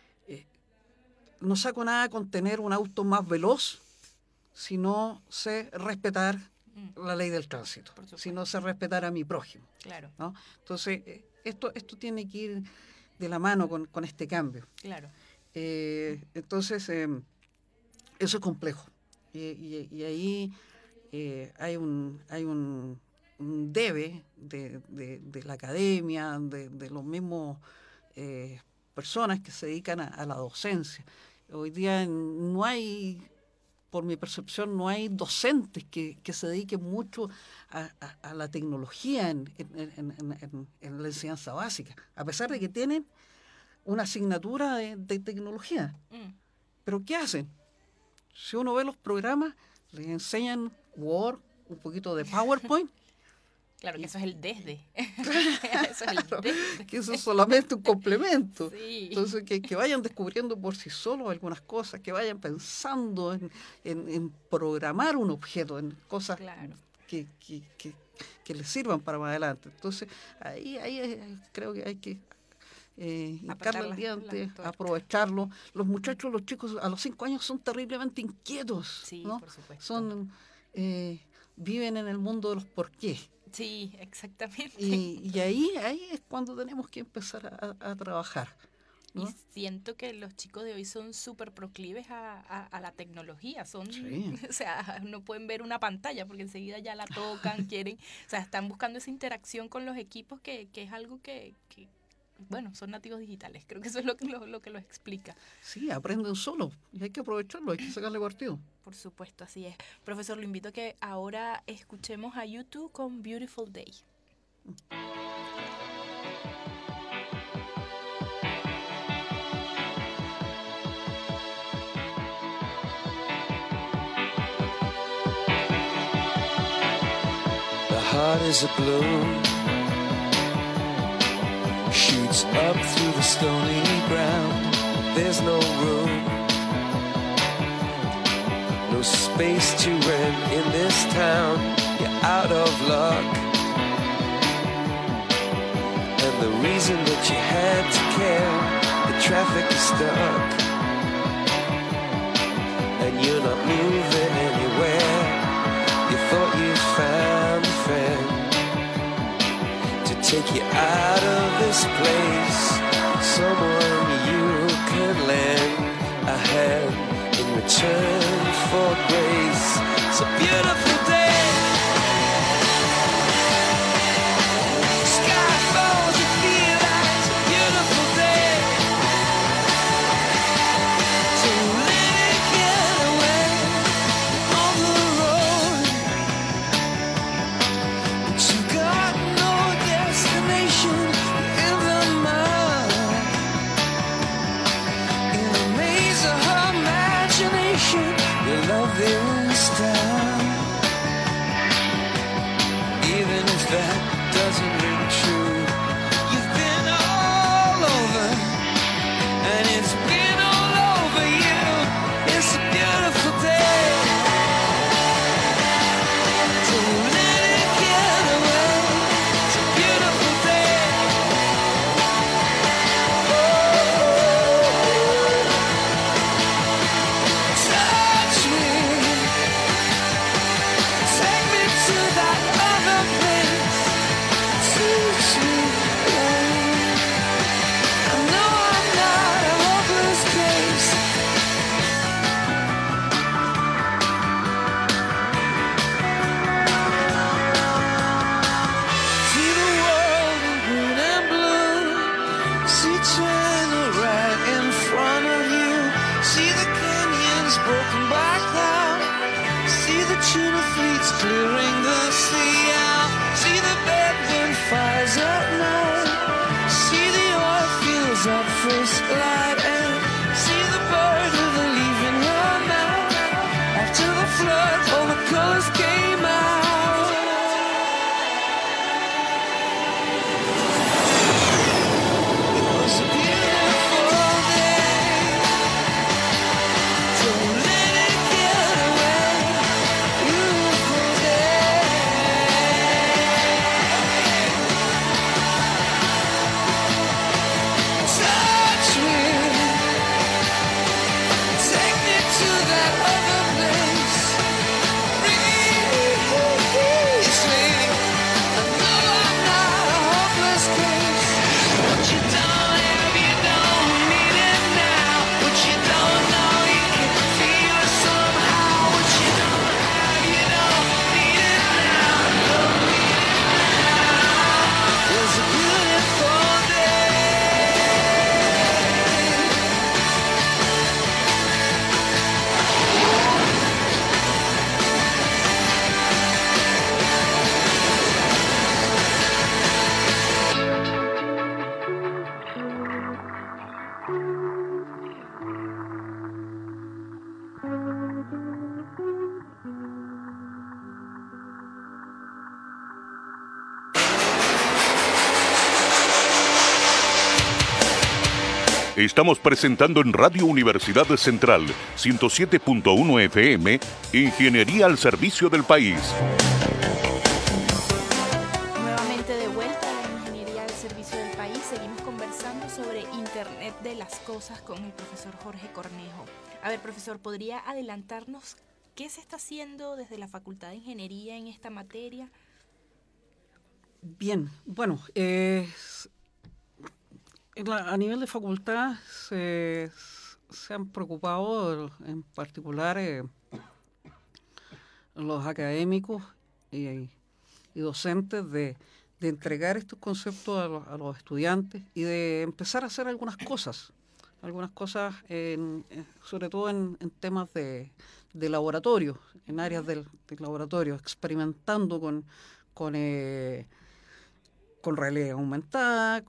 no saco nada con tener un auto más veloz si no sé respetar la ley del tránsito, si no sé respetar a mi prójimo. Claro. ¿No? Entonces, esto tiene que ir de la mano con este cambio. Claro. Entonces, eso es complejo. Y ahí hay un debe de la academia, de los mismos personas que se dedican a la docencia. Hoy día no hay, por mi percepción, no hay docentes que se dediquen mucho a la tecnología en la enseñanza básica, a pesar de que tienen una asignatura de tecnología. ¿Pero qué hacen? Si uno ve los programas, les enseñan Word, un poquito de PowerPoint. Claro, que eso es el desde. Eso es el desde. Que eso es solamente un complemento. Sí. Entonces, que vayan descubriendo por sí solos algunas cosas, que vayan pensando en programar un objeto, en cosas claro. que les sirvan para más adelante. Entonces, ahí creo que hay que hincarle el diente, aprovecharlo. Los muchachos, los chicos a los 5 años son terriblemente inquietos. Sí, ¿no? por supuesto. Viven en el mundo de los por qué. Sí, exactamente. Y ahí es cuando tenemos que empezar a trabajar, ¿no? Y siento que los chicos de hoy son súper proclives a la tecnología. Sí. O sea, no pueden ver una pantalla porque enseguida ya la tocan, quieren. O sea, están buscando esa interacción con los equipos que es algo que bueno, son nativos digitales. Creo que eso es lo que los explica. Sí, aprenden solo y hay que aprovecharlo, hay que sacarle partido. Por supuesto, así es. Profesor, lo invito a que ahora escuchemos a YouTube con Beautiful Day. The heart is a balloon, shoots up through the stony ground. There's no room, no space to rent in this town. You're out of luck, and the reason that you had to care, the traffic is stuck, and you're not moving anywhere. You thought you found a friend to take you out of this place, someone you could lend a hand in return for grace. It's a beautiful day. Sky falls, you feel like it's a beautiful day. So tuna fleets clearing the sea out. See the bedroom fires at night. See the oil fields at first light. And see the bird with a leaf in her mouth. After the flood, all the colors came out. It was a beautiful day. Don't let it get away. Beautiful day. Touch me. Take me to that other place. Release me. I know I'm not a hopeless case. What you don't have, you don't need it now. What you don't know, you can feel it somehow. What you don't have, you don't need it now. Don't need it now. It was a beautiful day. Estamos presentando en Radio Universidad Central 107.1 FM, Ingeniería al servicio del país. Nuevamente de vuelta a Ingeniería al servicio del país, seguimos conversando sobre Internet de las cosas con el profesor Jorge Cornejo. A ver, profesor, ¿podría adelantarnos qué se está haciendo desde la Facultad de Ingeniería en esta materia? Bien, bueno, a nivel de facultad se han preocupado en particular los académicos y docentes de entregar estos conceptos a los estudiantes y de empezar a hacer algunas cosas sobre todo en temas de laboratorio, en áreas del laboratorio, experimentando con realidad aumentada,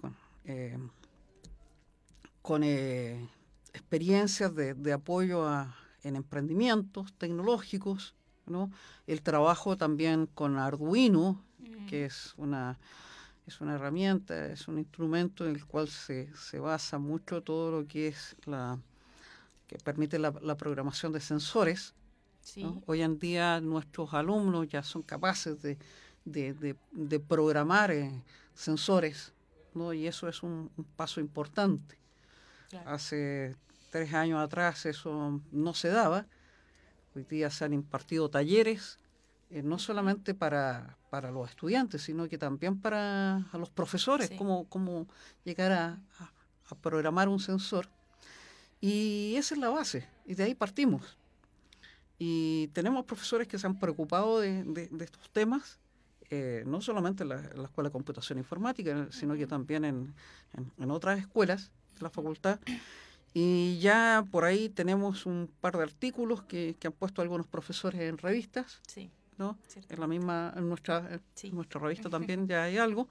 con experiencias de apoyo en emprendimientos tecnológicos, ¿no? El trabajo también con Arduino, que es una herramienta, es un instrumento en el cual se basa mucho todo lo que es que permite la programación de sensores. Sí. ¿No? Hoy en día nuestros alumnos ya son capaces de programar sensores, ¿no? Y eso es un paso importante. Claro. Hace 3 años atrás eso no se daba. Hoy día se han impartido talleres, no solamente para los estudiantes, sino que también para los profesores, Sí. cómo llegar a programar un sensor. Y esa es la base, y de ahí partimos. Y tenemos profesores que se han preocupado de estos temas, no solamente en la Escuela de Computación e Informática, sino que también en otras escuelas de la facultad. Y ya por ahí tenemos un par de artículos que han puesto algunos profesores en revistas, Sí, ¿no? cierto. En nuestra Sí. revista también ya hay algo.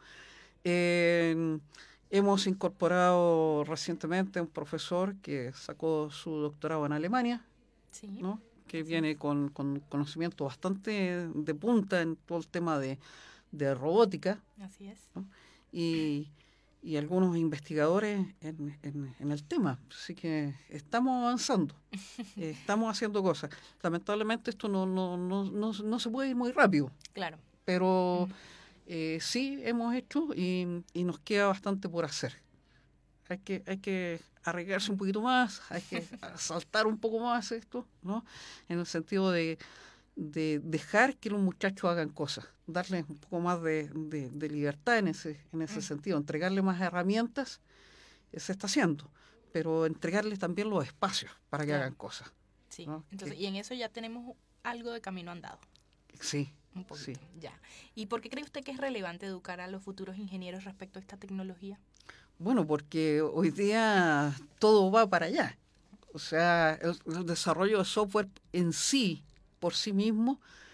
Hemos incorporado recientemente a un profesor que sacó su doctorado en Alemania, Sí. ¿no? Que viene con conocimiento bastante de punta en todo el tema de robótica, Así es. ¿no? Y algunos investigadores en el tema. Así que estamos avanzando, estamos haciendo cosas. Lamentablemente esto no se puede ir muy rápido, Claro. pero sí hemos hecho y nos queda bastante por hacer. Hay que arriesgarse un poquito más, hay que saltar un poco más esto, ¿no? En el sentido de dejar que los muchachos hagan cosas, darles un poco más de libertad en ese sentido, entregarles más herramientas, se está haciendo, pero entregarles también los espacios para que Claro. hagan cosas. Sí. ¿No? Entonces, Que- y en eso ya tenemos algo de camino andado. Sí, Un poquito, sí. ya. ¿Y por qué cree usted que es relevante educar a los futuros ingenieros respecto a esta tecnología? Bueno, porque hoy día todo va para allá. O sea, el desarrollo de software en sí, por sí mismo,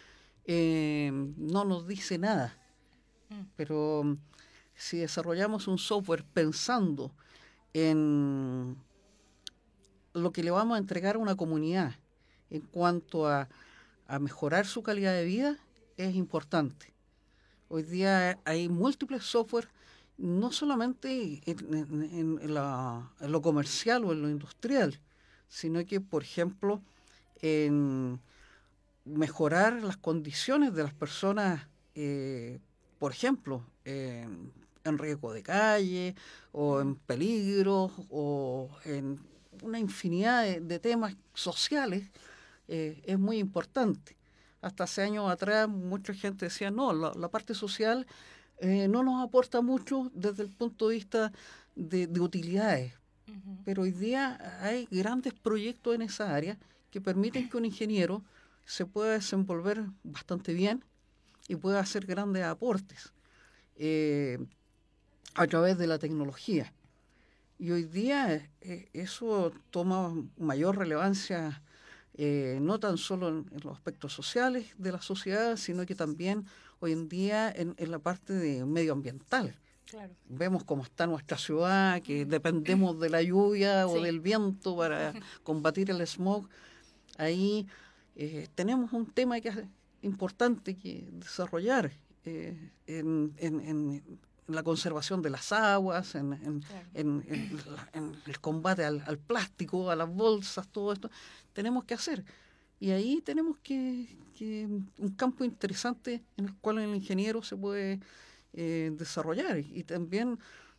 no nos dice nada. Pero si desarrollamos un software pensando en lo que le vamos a entregar a una comunidad en cuanto a mejorar su calidad de vida, es importante. Hoy día hay múltiples software, no solamente en lo comercial o en lo industrial, sino que, por ejemplo, en mejorar las condiciones de las personas, por ejemplo, en riesgo de calle, o en peligro, o en una infinidad de temas sociales, es muy importante. Hasta hace años atrás mucha gente decía, no, la parte social no nos aporta mucho desde el punto de vista de utilidades. Pero hoy día hay grandes proyectos en esa área que permiten que un ingeniero se pueda desenvolver bastante bien y pueda hacer grandes aportes a través de la tecnología. Y hoy día eso toma mayor relevancia, no tan solo en los aspectos sociales de la sociedad, sino que también hoy en día en la parte de medioambiental. Claro. Vemos cómo está nuestra ciudad, que dependemos de la lluvia o Sí. del viento para combatir el smog. Ahí tenemos un tema que es importante que desarrollar en la conservación de las aguas, en el combate al plástico, a las bolsas, todo esto. Tenemos que hacer. Y ahí tenemos que un campo interesante en el cual el ingeniero se puede desarrollar. Y también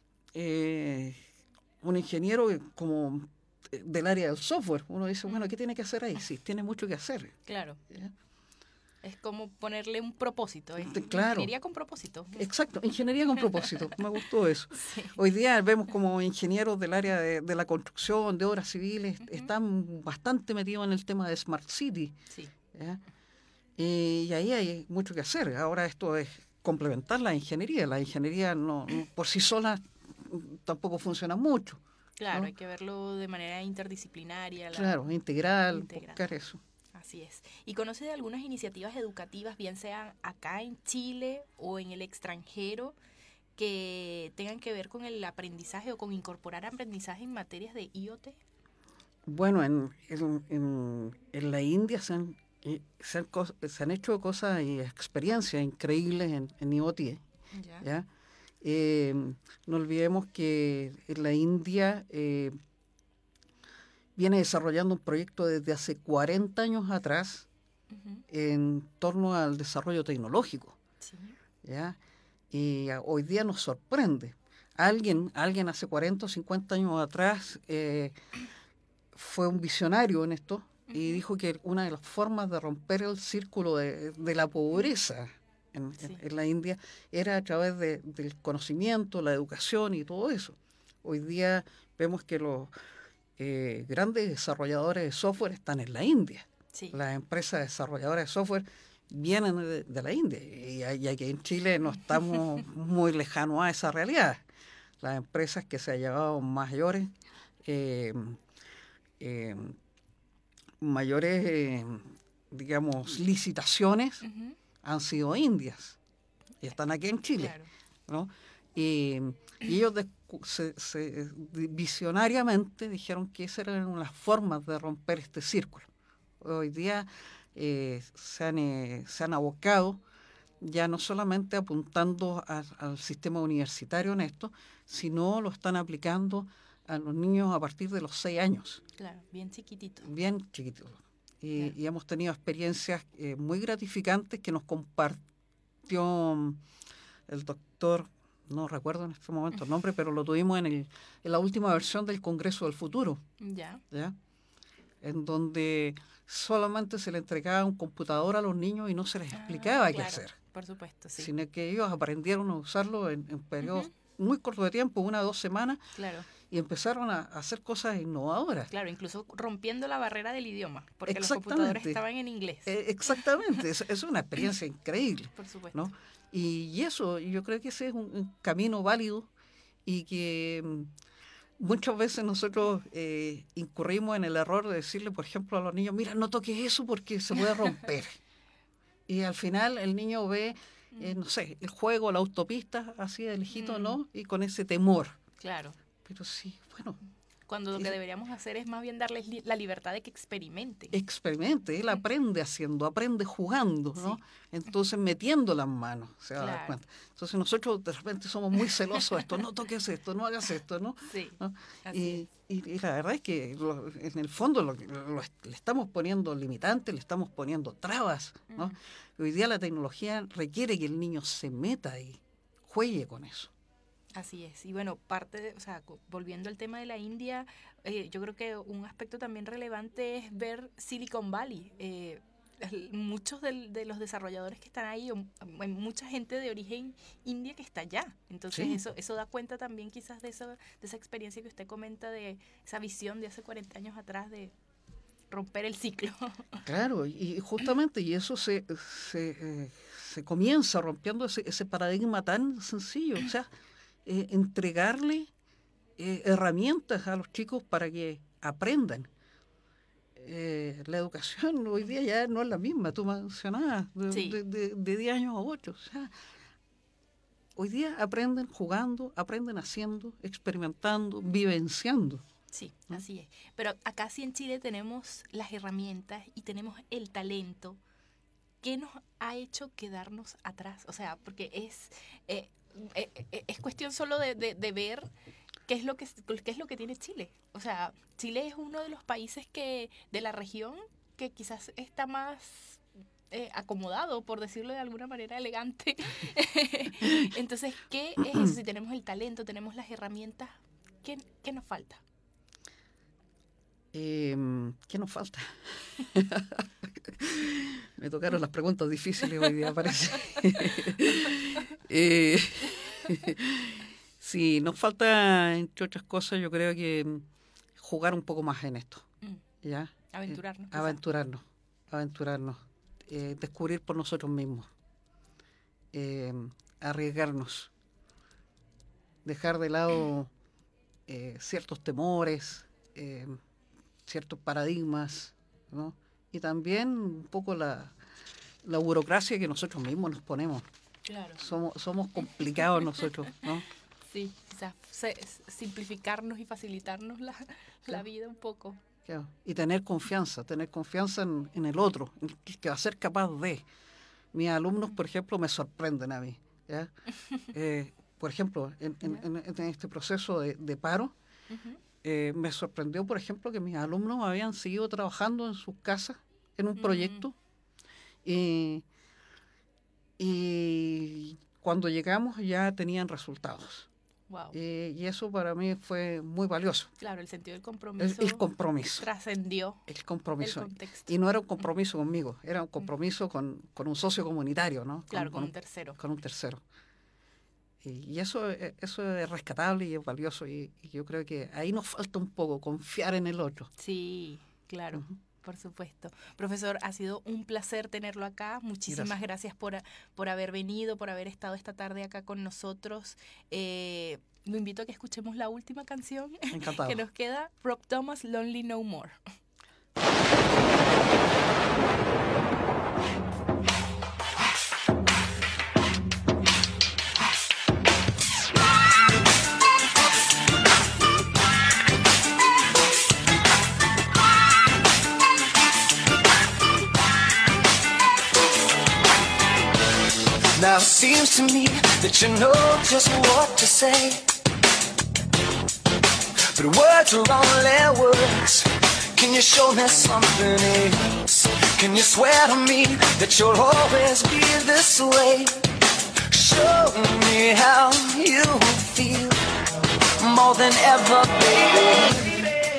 un ingeniero como del área del software. Uno dice, bueno, ¿qué tiene que hacer ahí? Sí, tiene mucho que hacer. Claro. ¿Ya? Es como ponerle un propósito. Es Claro. ingeniería con propósito. Exacto, ingeniería con propósito. Me gustó eso. Sí. Hoy día vemos como ingenieros del área de la construcción, de obras civiles, están bastante metidos en el tema de Smart City. Sí. ¿Ya? Y ahí hay mucho que hacer. Ahora esto es complementar la ingeniería. La ingeniería no por sí sola tampoco funciona mucho. Claro, ¿no? hay que verlo de manera interdisciplinaria. Claro, integral, Integral. buscar eso. Así es. ¿Y conoce de algunas iniciativas educativas, bien sean acá en Chile o en el extranjero, que tengan que ver con el aprendizaje o con incorporar aprendizaje en materias de IoT? Bueno, en la India se han hecho cosas y experiencias increíbles en IoT. Ya. ¿Ya? No olvidemos que en la India viene desarrollando un proyecto desde hace 40 años atrás en torno al desarrollo tecnológico. Sí. ¿Ya? Y hoy día nos sorprende. Alguien hace 40 o 50 años atrás fue un visionario en esto y dijo que una de las formas de romper el círculo de la pobreza en la India era a través del conocimiento, la educación y todo eso. Hoy día vemos que los grandes desarrolladores de software están en la India. Sí. Las empresas desarrolladoras de software vienen de la India y aquí en Chile no estamos muy lejanos a esa realidad. Las empresas que se han llevado mayores digamos, licitaciones han sido indias y están aquí en Chile. Claro. ¿No? Y ellos visionariamente dijeron que esas eran las formas de romper este círculo. Hoy día se han abocado ya no solamente apuntando al sistema universitario en esto, sino lo están aplicando a los niños a partir de los 6 años. Claro, bien chiquitito. Bien chiquititos. Claro. Y hemos tenido experiencias muy gratificantes que nos compartió el doctor, no recuerdo en este momento el nombre, pero lo tuvimos en la última versión del Congreso del Futuro, Ya. ¿ya? En donde solamente se le entregaba un computador a los niños y no se les explicaba qué Claro, hacer, por supuesto, sí. sino que ellos aprendieron a usarlo en periodos muy cortos de tiempo, 1 o 2 semanas, Claro, y empezaron a hacer cosas innovadoras. claro, incluso rompiendo la barrera del idioma, porque los Exactamente. computadores estaban en inglés. Exactamente, es una experiencia increíble, Por supuesto. ¿no? Y eso, yo creo que ese es un camino válido y que muchas veces nosotros incurrimos en el error de decirle, por ejemplo, a los niños, mira, no toques eso porque se puede romper. Y al final el niño ve, no sé, el juego, la autopista, así de lejito, ¿no? Y con ese temor. Claro. Pero sí, bueno, Cuando lo que deberíamos hacer es más bien darles la libertad de que experimenten. experimente, él aprende haciendo, aprende jugando, ¿no? Sí. Entonces metiendo las manos, se va a dar Claro. cuenta. Entonces nosotros de repente somos muy celosos de esto, no toques esto, no hagas esto, ¿no? Sí, ¿no? así Y la verdad es que en el fondo le estamos poniendo limitantes, le estamos poniendo trabas, ¿no? Hoy día la tecnología requiere que el niño se meta ahí, juegue con eso. Así es. Y bueno, o sea, volviendo al tema de la India, yo creo que un aspecto también relevante es ver Silicon Valley. Muchos de los desarrolladores que están ahí, hay mucha gente de origen india que está allá. Entonces Sí. eso da cuenta también quizás de esa experiencia que usted comenta, de esa visión de hace 40 años atrás de romper el ciclo. Claro, y justamente, y eso se comienza rompiendo ese paradigma tan sencillo, o sea, entregarle herramientas a los chicos para que aprendan. La educación hoy día ya no es la misma, tú mencionabas, Sí. de 10 años a 8. O sea, hoy día aprenden jugando, aprenden haciendo, experimentando, vivenciando. Sí, así es. Pero acá sí en Chile tenemos las herramientas y tenemos el talento. ¿Qué nos ha hecho quedarnos atrás? O sea, porque es cuestión solo de ver qué es lo que tiene Chile. O sea, Chile es uno de los países de la región que quizás está más acomodado, por decirlo de alguna manera elegante. Entonces, ¿qué es eso? Si tenemos el talento, tenemos las herramientas, ¿qué nos falta? ¿Qué nos falta? Me tocaron las preguntas difíciles hoy día, parece. Sí, nos falta, entre otras cosas, yo creo que jugar un poco más en esto. ¿Ya? Aventurarnos. quizá. Aventurarnos. Descubrir por nosotros mismos. Arriesgarnos. Dejar de lado ciertos temores, ciertos paradigmas, ¿no? Y también un poco la burocracia que nosotros mismos nos ponemos. Claro. Somos complicados nosotros, ¿no? Sí, quizás simplificarnos y facilitarnos la vida un poco. Claro. Y tener confianza en el otro, en el que va a ser capaz de. Mis alumnos, por ejemplo, me sorprenden a mí, ¿ya? Por ejemplo, en este proceso de paro, me sorprendió, por ejemplo, que mis alumnos habían seguido trabajando en sus casas en un proyecto y cuando llegamos ya tenían resultados. Wow. Y eso para mí fue muy valioso. Claro, el sentido del compromiso El compromiso. trascendió El compromiso. el contexto. Y no era un compromiso conmigo, era un compromiso con un socio comunitario, ¿no? Claro, con un tercero. Con un tercero. Y eso es rescatable y es valioso. Y yo creo que ahí nos falta un poco confiar en el otro. Sí, claro. Por supuesto. Profesor, ha sido un placer tenerlo acá. Muchísimas gracias por haber venido, por haber estado esta tarde acá con nosotros. Lo invito a que escuchemos la última canción Encantado. que nos queda, Rob Thomas, Lonely No More. Now it seems to me that you know just what to say, but words are only words. Can you show me something else? Can you swear to me that you'll always be this way? Show me how you feel more than ever, baby.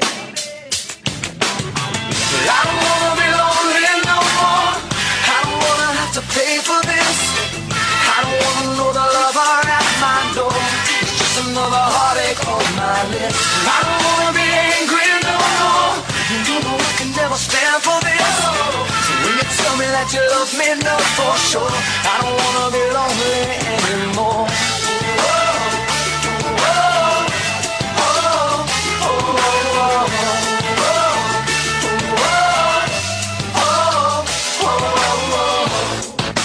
But I don't wanna be lonely no more. I don't wanna have to pay for this. I don't wanna know the lover at my door. It's just another heartache on my list. I don't wanna be angry no more. You know I can never stand for this. So when you tell me that you love me, know for sure I don't wanna be lonely anymore.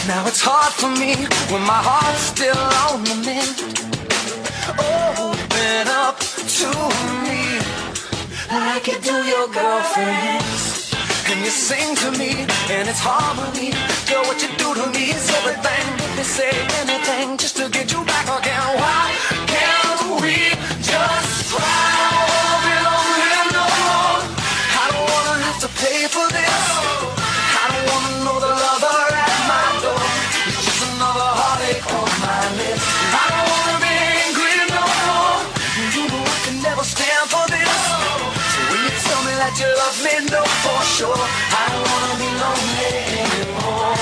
Now it's hard for me when my heart's still on the mend. Open up to me like you do your girlfriends. And you sing to me, and it's harmony. Girl, what you do to me is everything. They say anything just to get you back again. Why can't we just try? I won't be lonely no more. I don't wanna have to pay for this. I don't wanna know the lover at my door. It's just another heartache on my list. I don't wanna be angry no more. You know I can never stand for this. So when you tell me that you love me, know for sure I don't wanna be lonely anymore.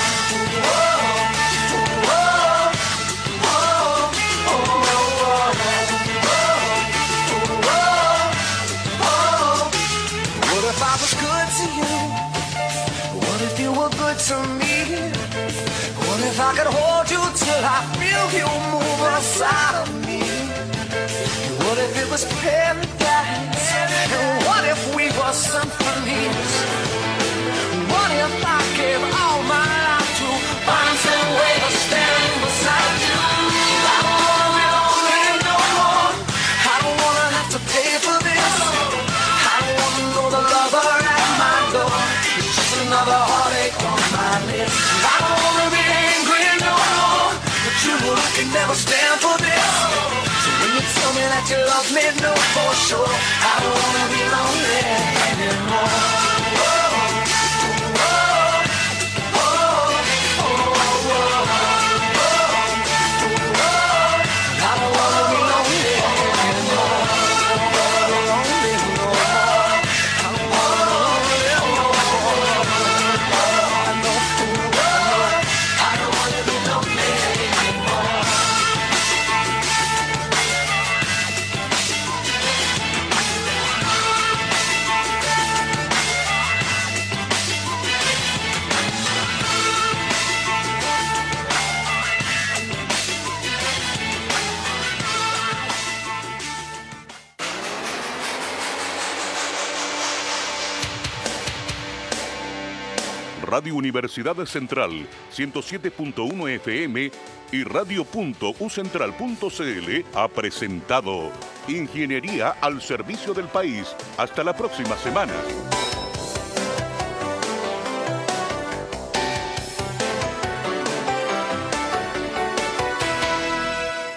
What if I was good to you? What if you were good to me? What if I could hold you till I feel you move inside of me? What if it was paradise? And what if we were symphonies? What if I gave all my life to find some way to stand beside you? I don't wanna be lonely no more. I don't wanna have to pay for this. I don't wanna know the lover at my door. It's just another heartache on my list. I don't wanna be angry no more, but you know I can never stand for this. So when you tell me that you love me, know for sure I don't wanna be lonely anymore. Radio Universidad Central 107.1 FM y radio.ucentral.cl ha presentado Ingeniería al servicio del país. Hasta la próxima semana.